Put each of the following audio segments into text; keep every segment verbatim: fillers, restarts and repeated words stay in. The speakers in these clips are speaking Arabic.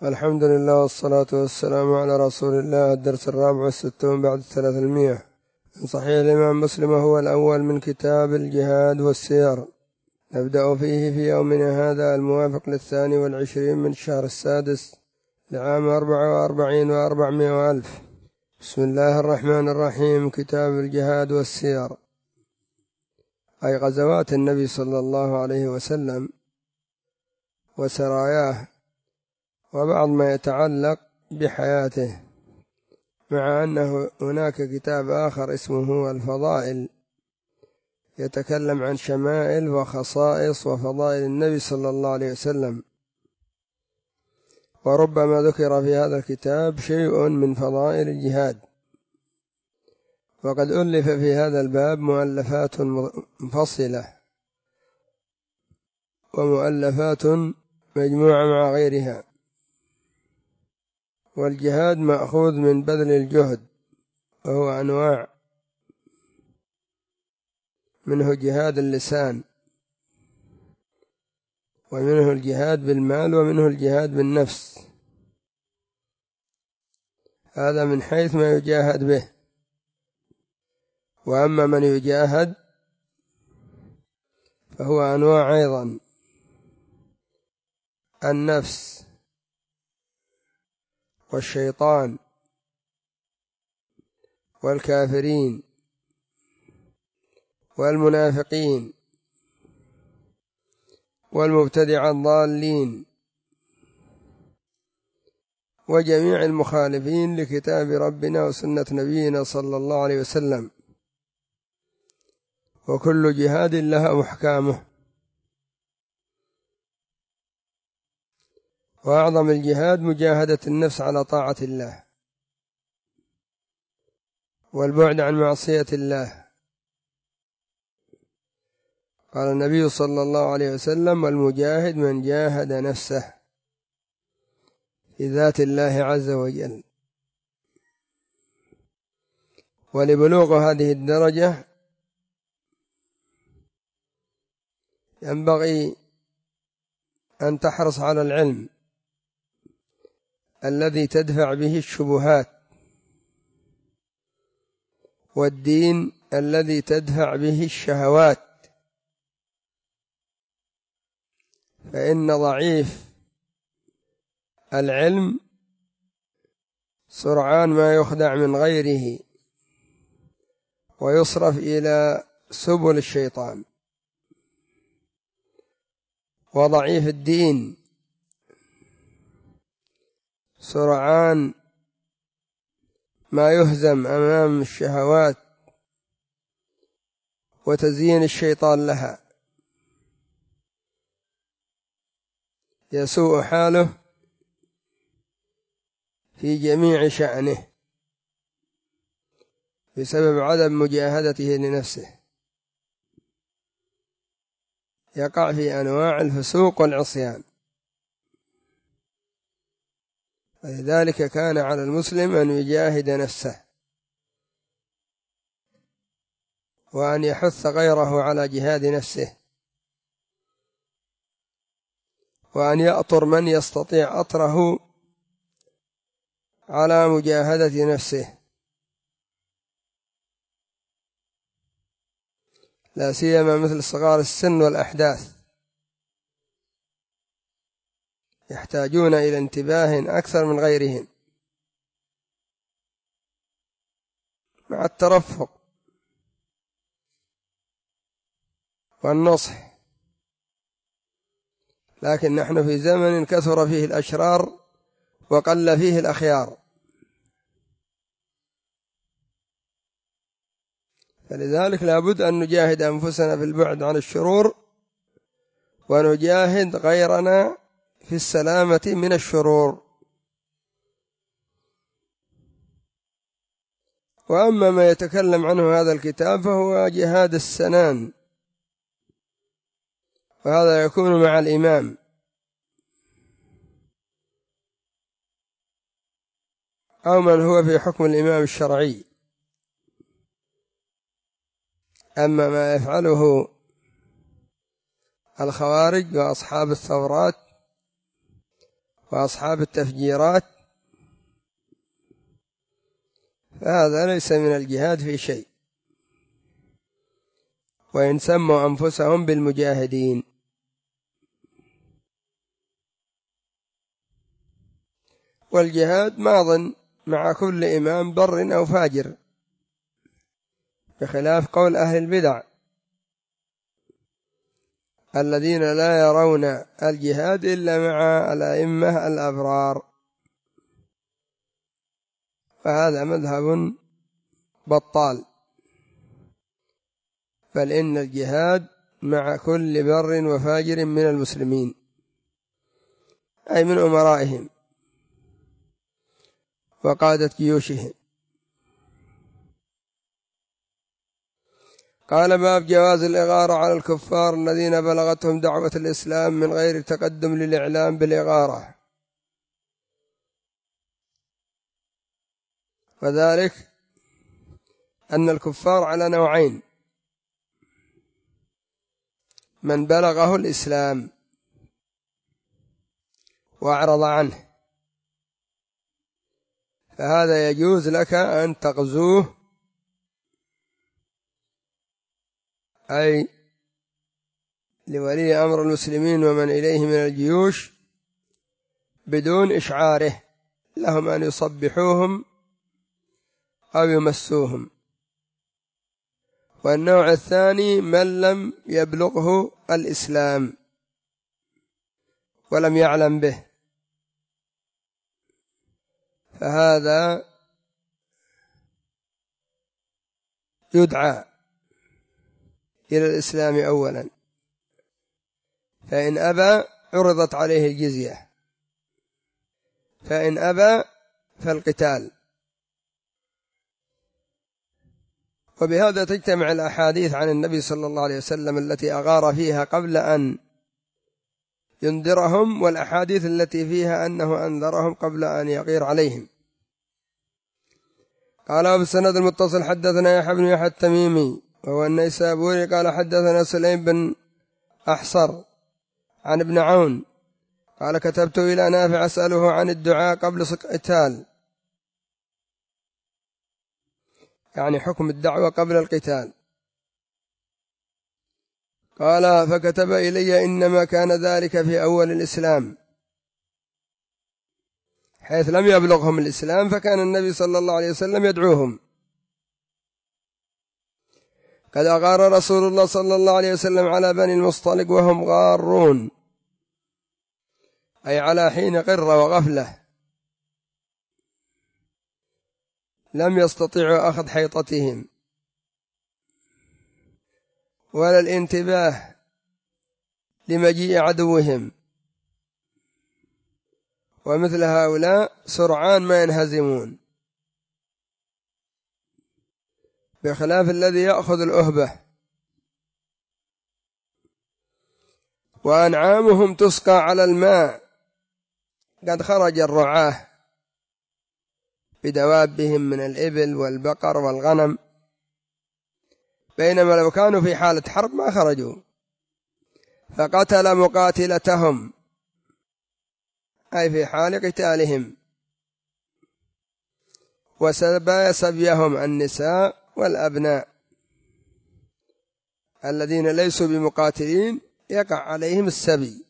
الحمد لله والصلاة والسلام على رسول الله. الدرس الرابع والستون بعد الثلاثمائة من صحيح الإمام مسلم، وهو الأول من كتاب الجهاد والسير. نبدأ فيه في يومنا هذا الموافق للثاني والعشرين من الشهر السادس لعام أربعة وأربعين وأربعمائة وألف. بسم الله الرحمن الرحيم. كتاب الجهاد والسير، أي غزوات النبي صلى الله عليه وسلم وسراياه وبعض ما يتعلق بحياته، مع أنه هناك كتاب آخر اسمه الفضائل يتكلم عن شمائل وخصائص وفضائل النبي صلى الله عليه وسلم، وربما ذكر في هذا الكتاب شيء من فضائل الجهاد. وقد ألف في هذا الباب مؤلفات منفصلة ومؤلفات مجموعة مع غيرها. والجهاد مأخوذ من بذل الجهد، وهو أنواع، منه جهاد اللسان، ومنه الجهاد بالمال، ومنه الجهاد بالنفس. هذا من حيث ما يجاهد به. وأما من يجاهد فهو أنواع أيضا: النفس والشيطان والكافرين والمنافقين والمبتدع الضالين وجميع المخالفين لكتاب ربنا وسنة نبينا صلى الله عليه وسلم. وكل جهاد لها أحكامه. وأعظم الجهاد مجاهدة النفس على طاعة الله والبعد عن معصية الله. قال النبي صلى الله عليه وسلم: والمجاهد من جاهد نفسه في ذات الله عز وجل. ولبلوغ هذه الدرجة ينبغي أن تحرص على العلم الذي تدفع به الشبهات، والدين الذي تدفع به الشهوات. فإن ضعيف العلم سرعان ما يخدع من غيره ويصرف إلى سبل الشيطان. وضعيف الدين سرعان ما يهزم أمام الشهوات وتزيين الشيطان لها، يسوء حاله في جميع شأنه بسبب عدم مجاهدته لنفسه. يقع في أنواع الفسوق والعصيان. ولذلك كان على المسلم أن يجاهد نفسه، وأن يحث غيره على جهاد نفسه، وأن يأطر من يستطيع أطره على مجاهدة نفسه، لا سيما مثل صغار السن والأحداث، يحتاجون إلى انتباه أكثر من غيرهم مع الترفق والنصح. لكن نحن في زمن كثر فيه الأشرار وقل فيه الأخيار، فلذلك لا بد أن نجاهد أنفسنا في البعد عن الشرور، ونجاهد غيرنا في السلامة من الشرور. وأما ما يتكلم عنه هذا الكتاب فهو جهاد السنان، وهذا يكون مع الإمام، أو من هو في حكم الإمام الشرعي. أما ما يفعله الخوارج وأصحاب الثورات وأصحاب التفجيرات، فهذا ليس من الجهاد في شيء، وإن سموا أنفسهم بالمجاهدين. والجهاد ماض مع كل إمام بر أو فاجر، بخلاف قول أهل البدع الذين لا يرون الجهاد إلا مع الأئمة الأبرار، فهذا مذهب بطال، بل إن الجهاد مع كل بر وفاجر من المسلمين، أي من أمرائهم وقادة جيوشهم. قال: باب جواز الإغارة على الكفار الذين بلغتهم دعوة الإسلام من غير تقدم للإعلام بالإغارة، وذلك أن الكفار على نوعين: من بلغه الإسلام وأعرض عنه، فهذا يجوز لك أن تغزوه، أي لولي أمر المسلمين ومن إليه من الجيوش، بدون إشعاره لهم أن يصبحوهم أو يمسوهم. والنوع الثاني من لم يبلغه الإسلام ولم يعلم به، فهذا يدعى إلى الإسلام أولا، فإن أبى عرضت عليه الجزية، فإن أبى فالقتال. وبهذا تجتمع الأحاديث عن النبي صلى الله عليه وسلم التي أغار فيها قبل أن ينذرهم، والأحاديث التي فيها أنه أنذرهم قبل أن يغير عليهم. قال: بالسند المتصل حدثنا يحيى بن يحيى التميمي وهو النيسابوري قال: حدثنا سليم بن أحصر عن ابن عون قال: كتبت إلى نافع أسأله عن الدعاء قبل القتال، يعني حكم الدعوة قبل القتال. قال: فكتب إلي: إنما كان ذلك في أول الإسلام، حيث لم يبلغهم الإسلام، فكان النبي صلى الله عليه وسلم يدعوهم. قد أغار رسول الله صلى الله عليه وسلم على بني المصطلق وهم غارون، أي على حين قرة وغفلة، لم يستطيعوا أخذ حيطتهم ولا الانتباه لمجيء عدوهم، ومثل هؤلاء سرعان ما ينهزمون، بخلاف الذي يأخذ الأهبة. وأنعامهم تسقى على الماء، قد خرج الرعاة بدوابهم من الإبل والبقر والغنم، بينما لو كانوا في حالة حرب ما خرجوا، فقتل مقاتلتهم، أي في حال قتالهم، وسبى سبيهم النساء والأبناء الذين ليسوا بمقاتلين يقع عليهم السبي،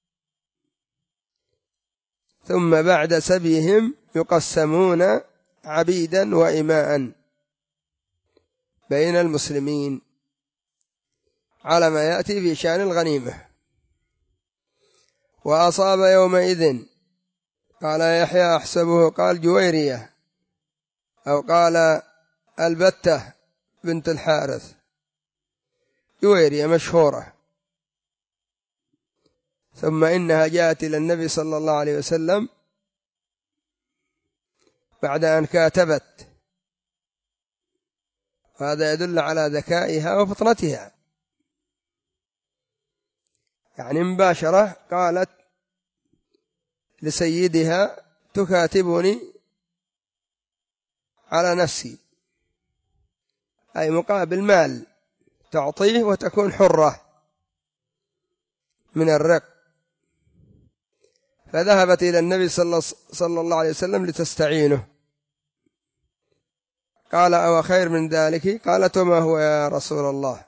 ثم بعد سبيهم يقسمون عبيدا وإماء بين المسلمين على ما يأتي في شأن الغنيمة. وأصاب يومئذ، قال يحيى أحسبه قال جويرية أو قال البتة بنت الحارث، جويرية مشهورة. ثم إنها جاءت إلى النبي صلى الله عليه وسلم بعد أن كاتبت، وهذا يدل على ذكائها وفطنتها، يعني مباشرة قالت لسيدها: تكاتبني على نفسي، أي مقابل مال تعطيه وتكون حرة من الرق. فذهبت إلى النبي صلى الله عليه وسلم لتستعينه. قال: أو خير من ذلك؟ قالت: وما هو يا رسول الله؟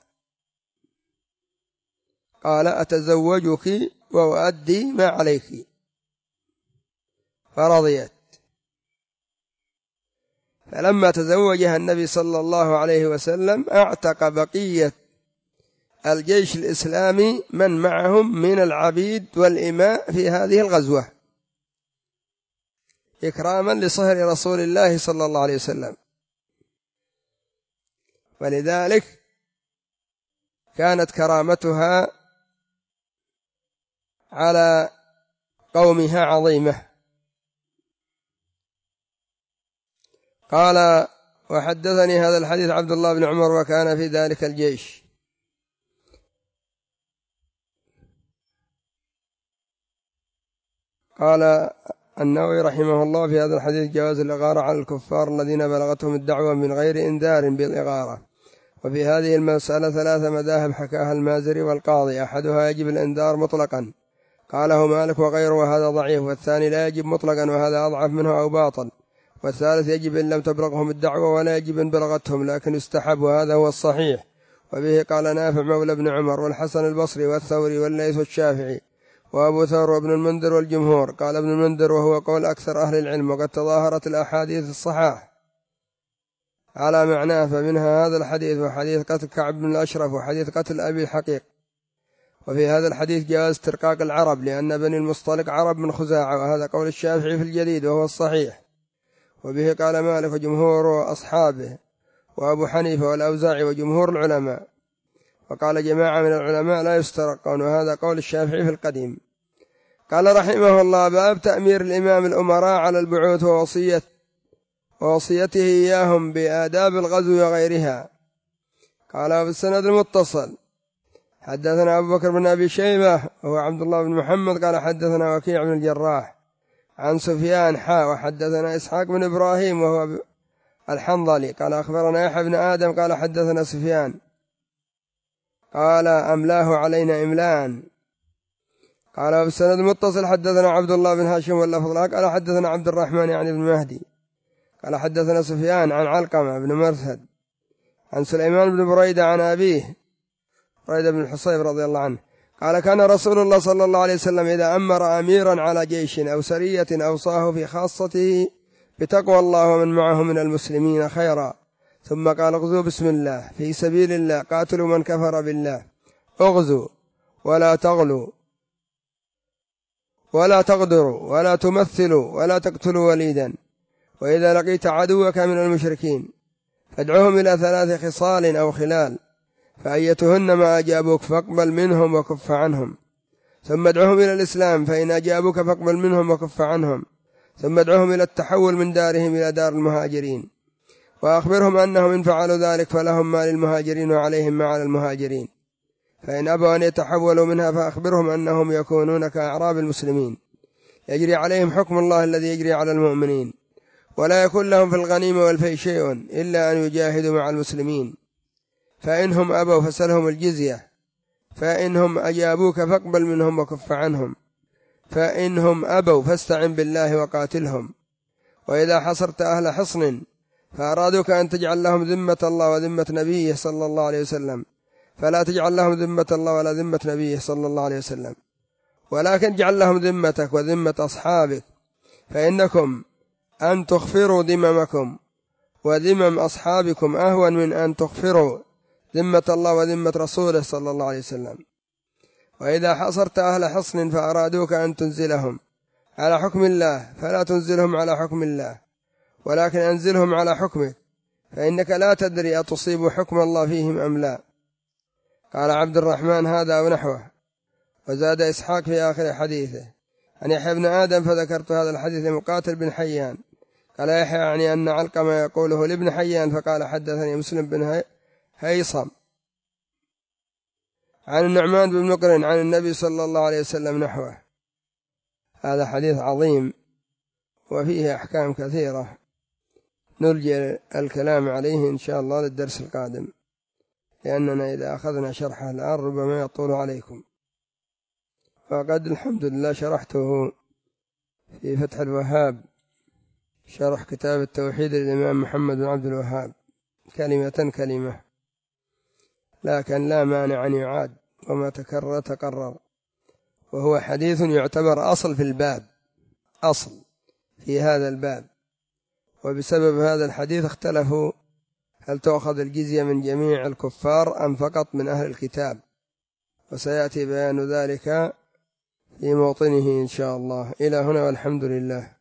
قال: أتزوجك وأؤدي ما عليك. فرضيت. فلما تزوجها النبي صلى الله عليه وسلم اعتق بقية الجيش الإسلامي من معهم من العبيد والإماء في هذه الغزوة، إكراما لصهر رسول الله صلى الله عليه وسلم. ولذلك كانت كرامتها على قومها عظيمة. قال: وحدثني هذا الحديث عبد الله بن عمر وكان في ذلك الجيش. قال النووي رحمه الله في هذا الحديث: جواز الإغارة على الكفار الذين بلغتهم الدعوة من غير إنذار بالإغارة. وفي هذه المسألة ثلاث مذاهب حكاها المازري والقاضي: أحدها يجب الإنذار مطلقا، قاله مالك وغيره، وهذا ضعيف. والثاني لا يجب مطلقا، وهذا أضعف منه أو باطل. والثالث يجب إن لم تبلغهم الدعوة، ولا يجب إن بلغتهم لكن يستحب، وهذا هو الصحيح. وبه قال نافع مولى بن عمر والحسن البصري والثوري والليث والشافعي وأبو ثور وابن المنذر والجمهور. قال ابن المنذر: وهو قول أكثر أهل العلم، وقد تظاهرت الأحاديث الصحاح على معناه، فمنها هذا الحديث وحديث قتل كعب بن الأشرف وحديث قتل أبي الحقيق. وفي هذا الحديث جواز ترقاق العرب، لأن بني المصطلق عرب من خزاعة، وهذا قول الشافعي في الجديد وهو الصحيح. وبه قال مالك وجمهور أصحابه وأبو حنيفة والأوزاعي وجمهور العلماء. وقال جماعة من العلماء لا يسترقون، وهذا قول الشافعي في القديم. قال رحمه الله: باب تأمير الإمام الأمراء على البعوث ووصية ووصيته إياهم بآداب الغزو وغيرها. قال بالسند المتصل: حدثنا أبو بكر بن أبي شيبة وهو عبد الله بن محمد قال حدثنا وكيع بن الجراح عن سفيان حا وحدثنا إسحاق بن إبراهيم وهو الحنظلي قال أخبرنا يحيى بن آدم قال حدثنا سفيان قال أملاه علينا إملان. قال بالسند المتصل: حدثنا عبد الله بن هاشم واللفظ له قال حدثنا عبد الرحمن يعني بن مهدي قال حدثنا سفيان عن علقمة بن مرثد عن سليمان بن بريدة عن أبيه بريدة بن الحصيب رضي الله عنه قال: كان رسول الله صلى الله عليه وسلم إذا أمر أميرا على جيش أو سرية أوصاه في خاصته بتقوى الله ومن معه من المسلمين خيرا، ثم قال: اغزوا بسم الله في سبيل الله، قاتلوا من كفر بالله، اغزوا ولا تغلوا ولا تغدروا ولا تمثلوا ولا تقتلوا وليدا، وإذا لقيت عدوك من المشركين فادعوهم إلى ثلاث خصال أو خلال، فأيتهن ما أجابوك فاقبل منهم وكف عنهم، ثم ادعوهم إلى الإسلام، فإن أجابوك فاقبل منهم وكف عنهم، ثم ادعوهم إلى التحول من دارهم إلى دار المهاجرين، وأخبرهم أنهم إن فعلوا ذلك فلهم ما للمهاجرين وعليهم ما على المهاجرين، فإن أبوا أن يتحولوا منها فأخبرهم أنهم يكونون كأعراب المسلمين يجري عليهم حكم الله الذي يجري على المؤمنين، ولا يكون لهم في الغنيمة والفيء شيء إلا أن يجاهدوا مع المسلمين، فإنهم أبوا فسلهم الجزية، فإنهم أجابوك فاقبل منهم وكف عنهم، فإنهم أبوا فاستعن بالله وقاتلهم، وإذا حصرت أهل حصن فأرادوك أن تجعل لهم ذمة الله وذمة نبيه صلى الله عليه وسلم فلا تجعل لهم ذمة الله ولا ذمة نبيه صلى الله عليه وسلم، ولكن اجعل لهم ذمتك وذمة أصحابك، فإنكم أن تغفروا ذممكم وذمم أصحابكم أهون من أن تغفروا ذمة الله وذمة رسوله صلى الله عليه وسلم. وإذا حصرت أهل حصن فأرادوك أن تنزلهم على حكم الله فلا تنزلهم على حكم الله، ولكن أنزلهم على حكمك، فإنك لا تدري أتصيب حكم الله فيهم أم لا. قال عبد الرحمن: هذا ونحوه. وزاد إسحاق في آخر حديثه عن يحيى بن آدم فذكرت هذا الحديث لمقاتل بن حيان. قال يحيى يعني أن علقمة يقوله لابن حيان، فقال حدثني مسلم بن هيصم عن النعمان بن مقرن عن النبي صلى الله عليه وسلم نحوه. هذا حديث عظيم وفيه أحكام كثيرة نرجع الكلام عليه إن شاء الله للدرس القادم، لأننا إذا أخذنا شرحه الآن ربما يطول عليكم، فقد الحمد لله شرحته في فتح الوهاب شرح كتاب التوحيد للإمام محمد بن عبد الوهاب، كلمة كلمة، لكن لا مانع أن يعاد، وما تكرر تقرر، وهو حديث يعتبر أصل في الباب، أصل في هذا الباب. وبسبب هذا الحديث اختلفوا هل تؤخذ الجزية من جميع الكفار أم فقط من أهل الكتاب، وسيأتي بيان ذلك في موطنه إن شاء الله. إلى هنا والحمد لله.